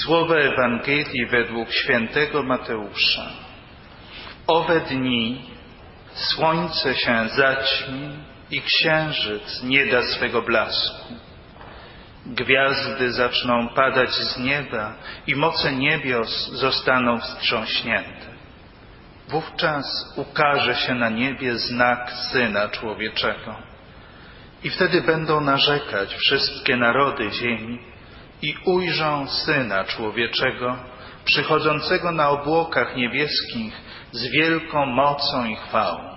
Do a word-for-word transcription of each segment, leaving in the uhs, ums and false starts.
Słowa Ewangelii według świętego Mateusza. W owe dni słońce się zaćmi i księżyc nie da swego blasku. Gwiazdy zaczną padać z nieba i moce niebios zostaną wstrząśnięte. Wówczas ukaże się na niebie znak Syna Człowieczego. I wtedy będą narzekać wszystkie narody ziemi i ujrzą Syna Człowieczego, przychodzącego na obłokach niebieskich z wielką mocą i chwałą.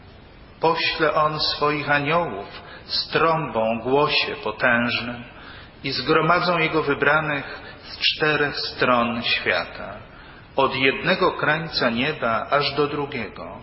Pośle On swoich aniołów z trąbą głosie potężnym i zgromadzą Jego wybranych z czterech stron świata, od jednego krańca nieba aż do drugiego.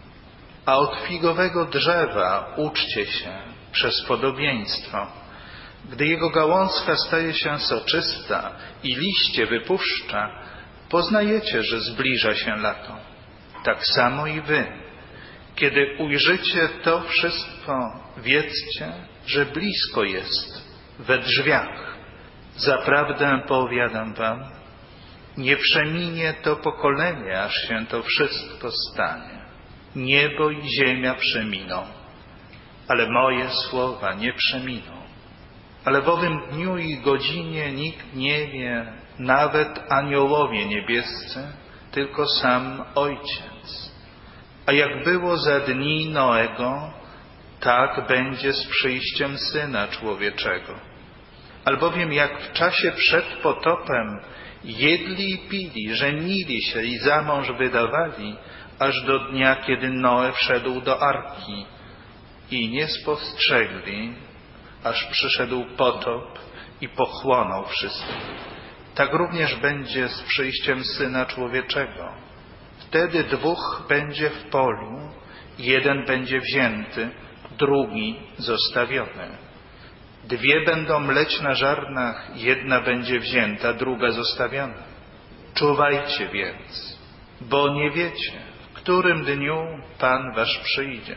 A od figowego drzewa uczcie się przez podobieństwo. Gdy jego gałązka staje się soczysta i liście wypuszcza, poznajecie, że zbliża się lato. Tak samo i wy. Kiedy ujrzycie to wszystko, wiedzcie, że blisko jest, we drzwiach. Zaprawdę powiadam wam, nie przeminie to pokolenie, aż się to wszystko stanie. Niebo i ziemia przeminą, ale moje słowa nie przeminą. Ale w owym dniu i godzinie nikt nie wie, nawet aniołowie niebiescy, tylko sam Ojciec. A jak było za dni Noego, tak będzie z przyjściem Syna Człowieczego. Albowiem jak w czasie przed potopem jedli i pili, żenili się i za mąż wydawali, aż do dnia, kiedy Noe wszedł do arki i nie spostrzegli, aż przyszedł potop i pochłonął wszystkich. Tak również będzie z przyjściem Syna Człowieczego. Wtedy dwóch będzie w polu, jeden będzie wzięty, drugi zostawiony. Dwie będą mleć na żarnach, jedna będzie wzięta, druga zostawiona. Czuwajcie więc, bo nie wiecie, w którym dniu Pan wasz przyjdzie.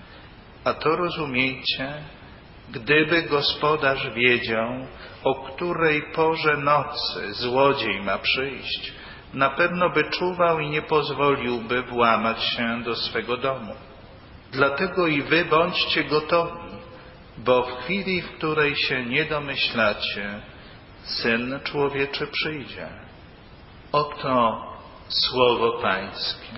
A to rozumiejcie, gdyby gospodarz wiedział, o której porze nocy złodziej ma przyjść, na pewno by czuwał i nie pozwoliłby włamać się do swego domu. Dlatego i wy bądźcie gotowi, bo w chwili, w której się nie domyślacie, Syn Człowieczy przyjdzie. Oto słowo Pańskie.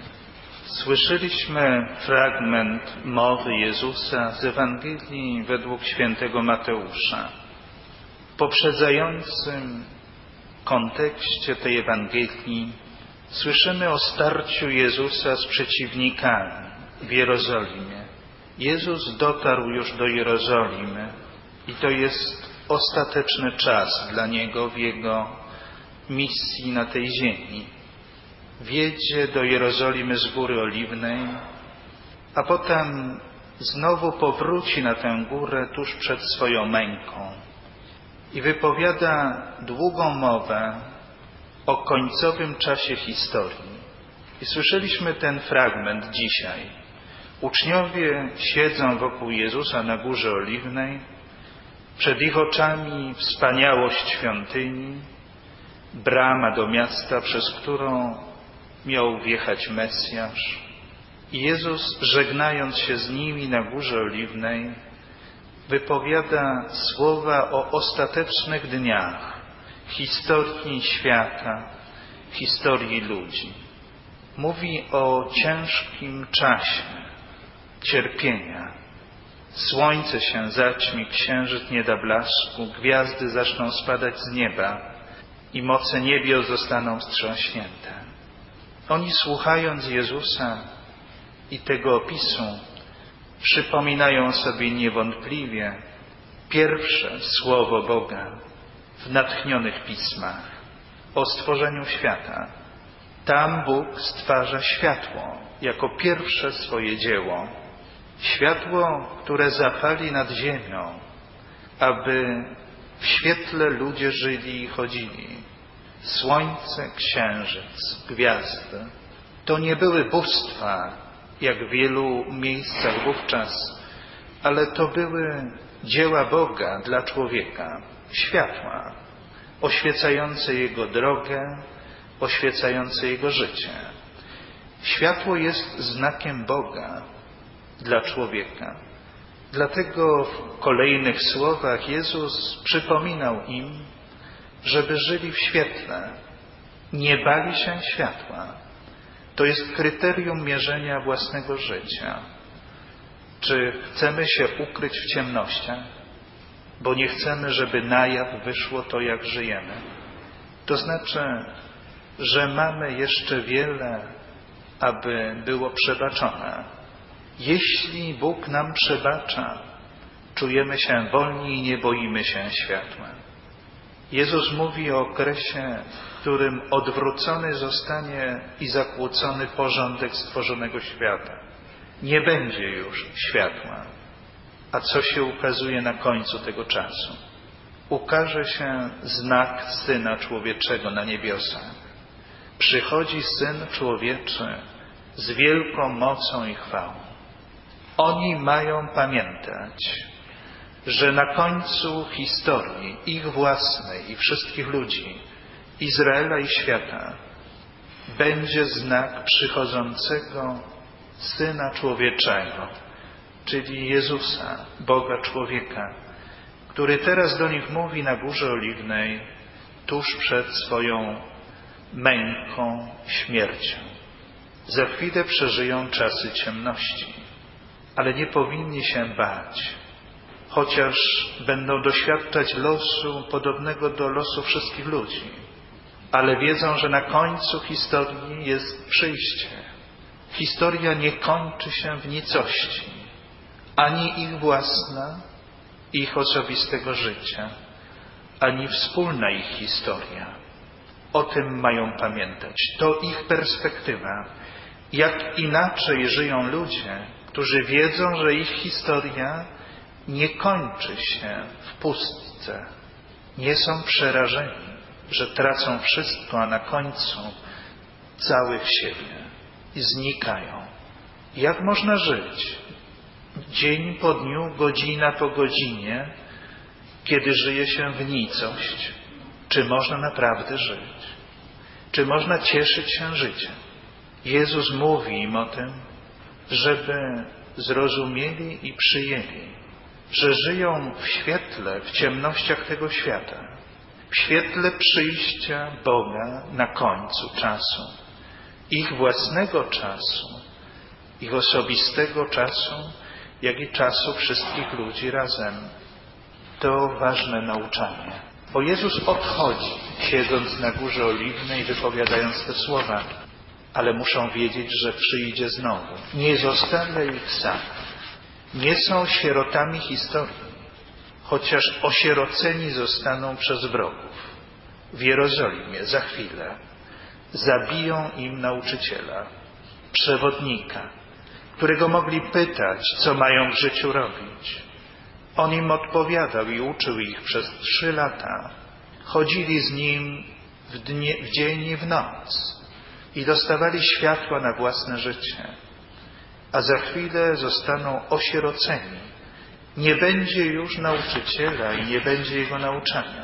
Słyszeliśmy fragment mowy Jezusa z Ewangelii według świętego Mateusza. W poprzedzającym kontekście tej Ewangelii słyszymy o starciu Jezusa z przeciwnikami w Jerozolimie. Jezus dotarł już do Jerozolimy i to jest ostateczny czas dla Niego w Jego misji na tej ziemi. Wjedzie do Jerozolimy z Góry Oliwnej, a potem znowu powróci na tę górę tuż przed swoją męką i wypowiada długą mowę o końcowym czasie historii. I słyszeliśmy ten fragment dzisiaj. Uczniowie siedzą wokół Jezusa na Górze Oliwnej, przed ich oczami wspaniałość świątyni, brama do miasta, przez którą miał wjechać Mesjasz. I Jezus, żegnając się z nimi na Górze Oliwnej, wypowiada słowa o ostatecznych dniach historii świata, historii ludzi. Mówi o ciężkim czasie cierpienia. Słońce się zaćmi, księżyc nie da blasku, gwiazdy zaczną spadać z nieba i moce niebios zostaną wstrząśnięte. Oni, słuchając Jezusa i tego opisu, przypominają sobie niewątpliwie pierwsze słowo Boga w natchnionych pismach o stworzeniu świata. Tam Bóg stwarza światło jako pierwsze swoje dzieło. Światło, które zapali nad ziemią, aby w świetle ludzie żyli i chodzili. Słońce, księżyc, gwiazdy to nie były bóstwa, jak w wielu miejscach wówczas, ale to były dzieła Boga dla człowieka, światła. oświecające Jego drogę, oświecające Jego życie. Światło jest znakiem Boga dla człowieka. Dlatego w kolejnych słowach Jezus przypominał im, żeby żyli w świetle, nie bali się światła. To jest kryterium mierzenia własnego życia. Czy chcemy się ukryć w ciemnościach, bo nie chcemy, żeby na jaw wyszło to, jak żyjemy? To znaczy, że mamy jeszcze wiele, aby było przebaczone. Jeśli Bóg nam przebacza, czujemy się wolni i nie boimy się światła. Jezus mówi o okresie, w którym odwrócony zostanie i zakłócony porządek stworzonego świata. Nie będzie już światła. A co się ukazuje na końcu tego czasu? Ukaże się znak Syna Człowieczego na niebiosach. Przychodzi Syn Człowieczy z wielką mocą i chwałą. Oni mają pamiętać, że na końcu historii ich własnej i wszystkich ludzi, Izraela i świata, będzie znak przychodzącego Syna Człowieczego, czyli Jezusa, Boga człowieka, który teraz do nich mówi na Górze Oliwnej, tuż przed swoją męką śmiercią. Za chwilę przeżyją czasy ciemności, ale nie powinni się bać, chociaż będą doświadczać losu podobnego do losu wszystkich ludzi, ale wiedzą, że na końcu historii jest przyjście. Historia nie kończy się w nicości, ani ich własna, ich osobistego życia, ani wspólna ich historia. O tym mają pamiętać. To ich perspektywa. Jak inaczej żyją ludzie, którzy wiedzą, że ich historia nie kończy się w pustce. Nie są przerażeni, że tracą wszystko, a na końcu całych siebie i znikają. Jak można żyć dzień po dniu, godzina po godzinie, kiedy żyje się w nicość? Czy można naprawdę żyć? Czy można cieszyć się życiem? Jezus mówi im o tym, żeby zrozumieli i przyjęli, że żyją w świetle, w ciemnościach tego świata, w świetle przyjścia Boga na końcu czasu, ich własnego czasu, ich osobistego czasu, jak i czasu wszystkich ludzi razem. To ważne nauczanie. Bo Jezus odchodzi, siedząc na Górze Oliwnej, wypowiadając te słowa, ale muszą wiedzieć, że przyjdzie znowu. Nie zostawia ich samych. Nie są sierotami historii, chociaż osieroceni zostaną przez wrogów. W Jerozolimie za chwilę zabiją im nauczyciela, przewodnika, którego mogli pytać, co mają w życiu robić. On im odpowiadał i uczył ich przez trzy lata. Chodzili z nim w, dnie, w dzień i w noc i dostawali światła na własne życie. A za chwilę zostaną osieroceni. Nie będzie już nauczyciela i nie będzie jego nauczania.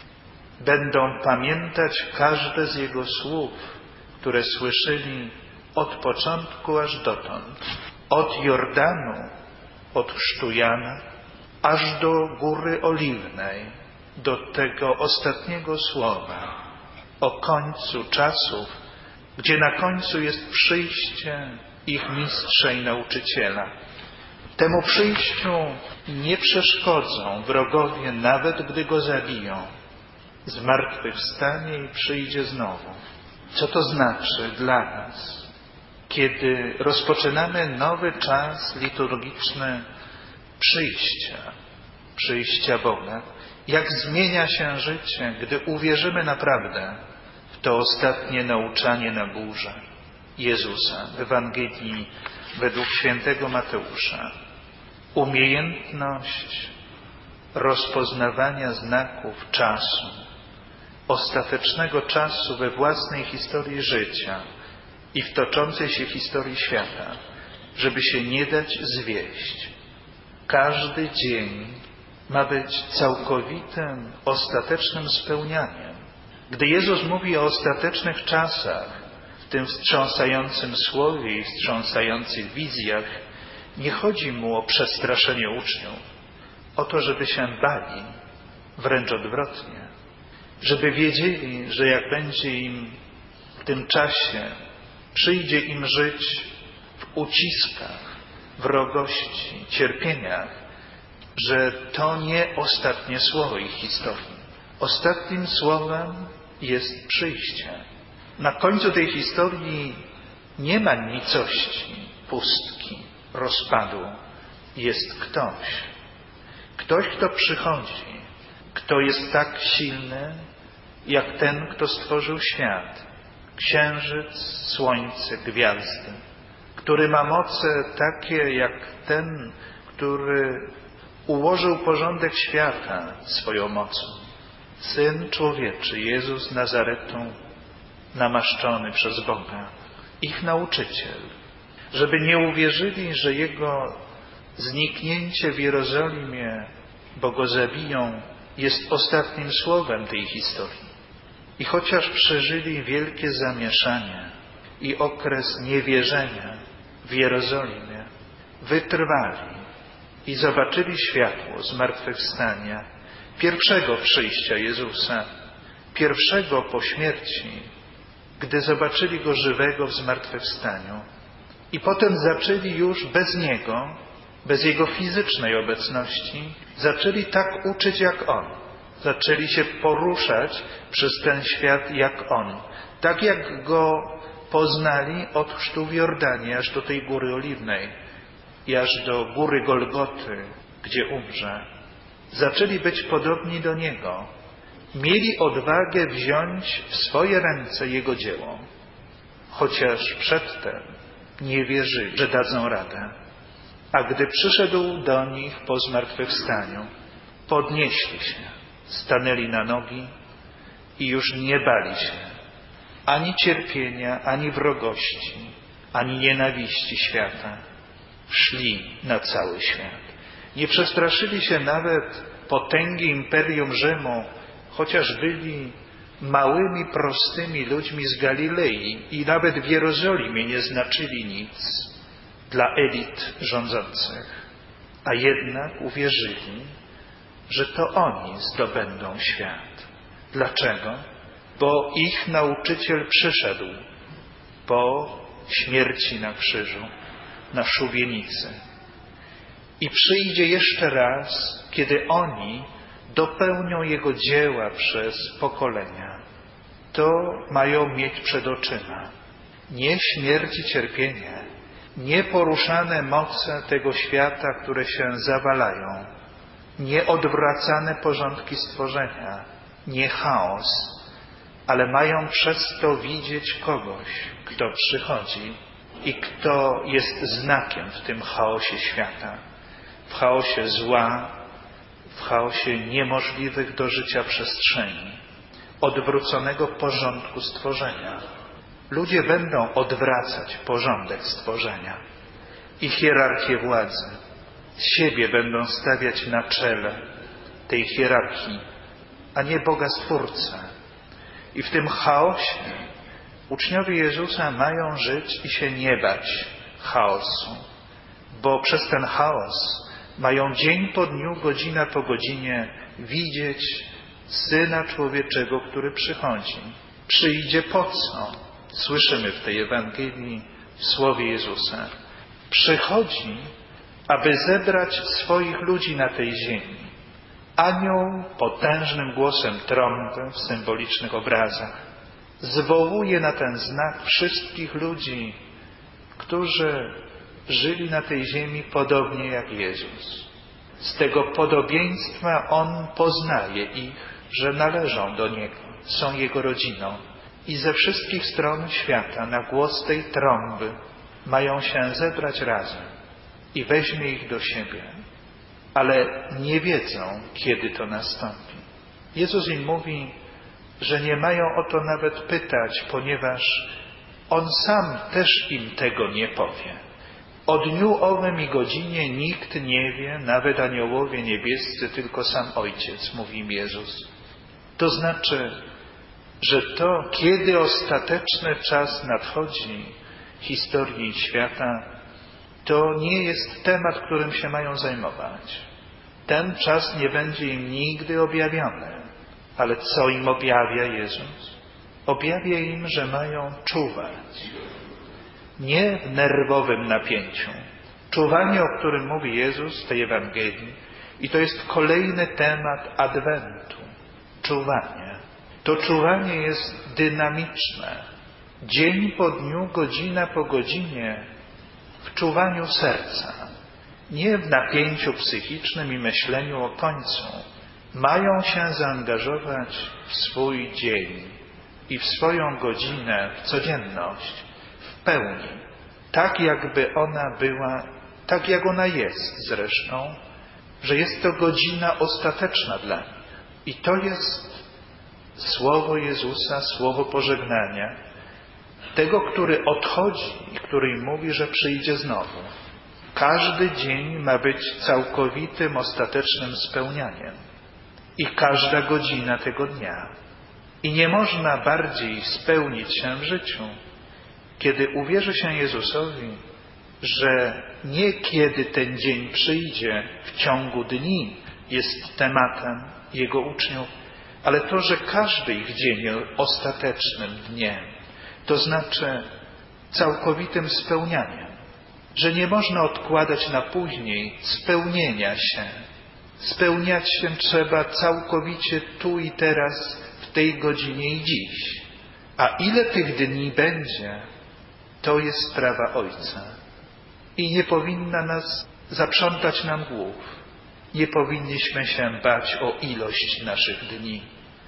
Będą pamiętać każde z jego słów, które słyszeli od początku aż dotąd. Od Jordanu, od chrztu Jana, aż do Góry Oliwnej, do tego ostatniego słowa o końcu czasów, gdzie na końcu jest przyjście ich mistrza i nauczyciela. Temu przyjściu nie przeszkodzą wrogowie, nawet gdy go zabiją. Zmartwychwstanie i przyjdzie znowu. Co to znaczy dla nas, kiedy rozpoczynamy nowy czas liturgiczny przyjścia, przyjścia Boga? Jak zmienia się życie, gdy uwierzymy naprawdę w to ostatnie nauczanie na górze Jezusa w Ewangelii według świętego Mateusza. Umiejętność rozpoznawania znaków czasu, ostatecznego czasu we własnej historii życia i w toczącej się historii świata, żeby się nie dać zwieść. Każdy dzień ma być całkowitym, ostatecznym spełnianiem. Gdy Jezus mówi o ostatecznych czasach, w tym wstrząsającym słowie i wstrząsających wizjach, nie chodzi mu o przestraszenie uczniów, o to, żeby się bali, wręcz odwrotnie, żeby wiedzieli, że jak będzie im w tym czasie, przyjdzie im żyć w uciskach, wrogości, cierpieniach, że to nie ostatnie słowo ich historii. Ostatnim słowem jest przyjście. Na końcu tej historii nie ma nicości, pustki, rozpadu. Jest ktoś. Ktoś, kto przychodzi, kto jest tak silny, jak ten, kto stworzył świat. Księżyc, słońce, gwiazdy. Który ma moce takie, jak ten, który ułożył porządek świata swoją mocą. Syn Człowieczy, Jezus Nazaretu, namaszczony przez Boga, ich nauczyciel, żeby nie uwierzyli, że Jego zniknięcie w Jerozolimie, bo Go zabiją, jest ostatnim słowem tej historii. I chociaż przeżyli wielkie zamieszanie i okres niewierzenia w Jerozolimie, wytrwali i zobaczyli światło zmartwychwstania, pierwszego przyjścia Jezusa, pierwszego po śmierci, gdy zobaczyli Go żywego w zmartwychwstaniu. I potem zaczęli już bez Niego, bez Jego fizycznej obecności, zaczęli tak uczyć jak On. Zaczęli się poruszać przez ten świat jak On. Tak jak Go poznali od chrztu w Jordanie aż do tej Góry Oliwnej i aż do Góry Golgoty, gdzie umrze. Zaczęli być podobni do Niego. Mieli odwagę wziąć w swoje ręce Jego dzieło, chociaż przedtem nie wierzyli, że dadzą radę. A gdy przyszedł do nich po zmartwychwstaniu, podnieśli się, stanęli na nogi i już nie bali się ani cierpienia, ani wrogości, ani nienawiści świata. Szli na cały świat. Nie przestraszyli się nawet potęgi Imperium Rzymu, chociaż byli małymi, prostymi ludźmi z Galilei i nawet w Jerozolimie nie znaczyli nic dla elit rządzących. A jednak uwierzyli, że to oni zdobędą świat. Dlaczego? Bo ich nauczyciel przyszedł po śmierci na krzyżu, na szubienicy. I przyjdzie jeszcze raz, kiedy oni dopełnią Jego dzieła przez pokolenia. To mają mieć przed oczyma. Nie śmierć i cierpienie, nie poruszane moce tego świata, które się zawalają, nie odwracane porządki stworzenia, nie chaos, ale mają przez to widzieć kogoś, kto przychodzi i kto jest znakiem w tym chaosie świata, w chaosie zła, w chaosie niemożliwych do życia przestrzeni, odwróconego porządku stworzenia. Ludzie będą odwracać porządek stworzenia i hierarchię władzy. Siebie będą stawiać na czele tej hierarchii, a nie Boga Stwórcę. I w tym chaosie uczniowie Jezusa mają żyć i się nie bać chaosu, bo przez ten chaos mają dzień po dniu, godzina po godzinie widzieć Syna Człowieczego, który przychodzi. Przyjdzie po co? Słyszymy w tej Ewangelii, w słowie Jezusa. Przychodzi, aby zebrać swoich ludzi na tej ziemi. Anioł potężnym głosem trąby w symbolicznych obrazach zwołuje na ten znak wszystkich ludzi, którzy żyli na tej ziemi podobnie jak Jezus. Z tego podobieństwa On poznaje ich, że należą do Niego, są Jego rodziną. I ze wszystkich stron świata na głos tej trąby mają się zebrać razem i weźmie ich do siebie. Ale nie wiedzą, kiedy to nastąpi. Jezus im mówi, że nie mają o to nawet pytać, ponieważ On sam też im tego nie powie. O dniu owym i godzinie nikt nie wie, nawet aniołowie niebiescy, tylko sam Ojciec, mówi im Jezus. To znaczy, że to, kiedy ostateczny czas nadchodzi w historii świata, to nie jest temat, którym się mają zajmować. Ten czas nie będzie im nigdy objawiony. Ale co im objawia Jezus? Objawia im, że mają czuwać. Nie w nerwowym napięciu. Czuwanie, o którym mówi Jezus w tej Ewangelii, i to jest kolejny temat Adwentu. Czuwanie. To czuwanie jest dynamiczne. Dzień po dniu, godzina po godzinie w czuwaniu serca. Nie w napięciu psychicznym i myśleniu o końcu. Mają się zaangażować w swój dzień i w swoją godzinę, w codzienność, w pełni. Tak jakby ona była, tak jak ona jest zresztą, że jest to godzina ostateczna dla nich. I to jest słowo Jezusa, słowo pożegnania, tego, który odchodzi i który im mówi, że przyjdzie znowu. Każdy dzień ma być całkowitym, ostatecznym spełnianiem. I każda godzina tego dnia. I nie można bardziej spełnić się w życiu, kiedy uwierzy się Jezusowi, że nie kiedy ten dzień przyjdzie w ciągu dni jest tematem Jego uczniów, ale to, że każdy ich dzień jest ostatecznym dniem, to znaczy całkowitym spełnianiem, że nie można odkładać na później spełnienia się. Spełniać się trzeba całkowicie tu i teraz, w tej godzinie i dziś. A ile tych dni będzie, to jest sprawa Ojca. I nie powinna nas zaprzątać nam głów. Nie powinniśmy się bać o ilość naszych dni.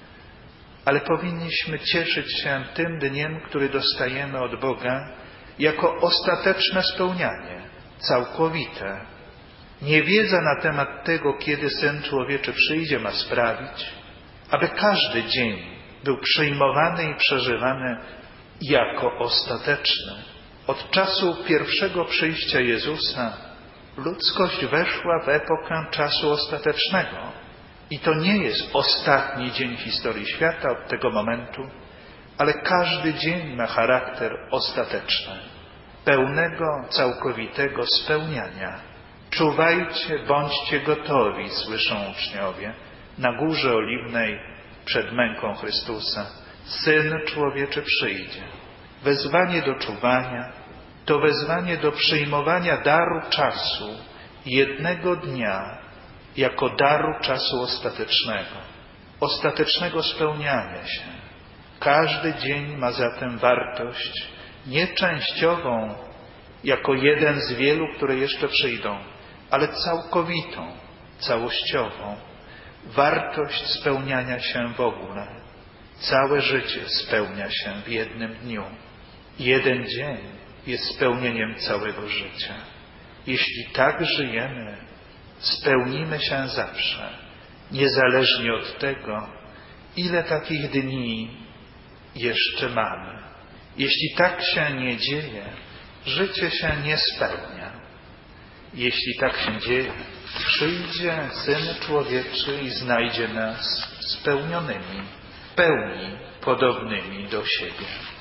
Ale powinniśmy cieszyć się tym dniem, który dostajemy od Boga, jako ostateczne spełnianie, całkowite. Niewiedza na temat tego, kiedy Syn Człowieczy przyjdzie, ma sprawić, aby każdy dzień był przyjmowany i przeżywany jako ostateczny. Od czasu pierwszego przyjścia Jezusa ludzkość weszła w epokę czasu ostatecznego. I to nie jest ostatni dzień historii świata od tego momentu, ale każdy dzień ma charakter ostateczny, pełnego, całkowitego spełniania. Czuwajcie, bądźcie gotowi, słyszą uczniowie, na Górze Oliwnej przed męką Chrystusa. Syn Człowieczy przyjdzie. Wezwanie do czuwania to wezwanie do przyjmowania daru czasu jednego dnia jako daru czasu ostatecznego, ostatecznego spełniania się. Każdy dzień ma zatem wartość nieczęściową, jako jeden z wielu, które jeszcze przyjdą, ale całkowitą, całościową. Wartość spełniania się w ogóle. Całe życie spełnia się w jednym dniu. Jeden dzień jest spełnieniem całego życia. Jeśli tak żyjemy, spełnimy się zawsze, niezależnie od tego, ile takich dni jeszcze mamy. Jeśli tak się nie dzieje, życie się nie spełnia. Jeśli tak się dzieje, przyjdzie Syn Człowieczy i znajdzie nas spełnionymi, w pełni podobnymi do siebie.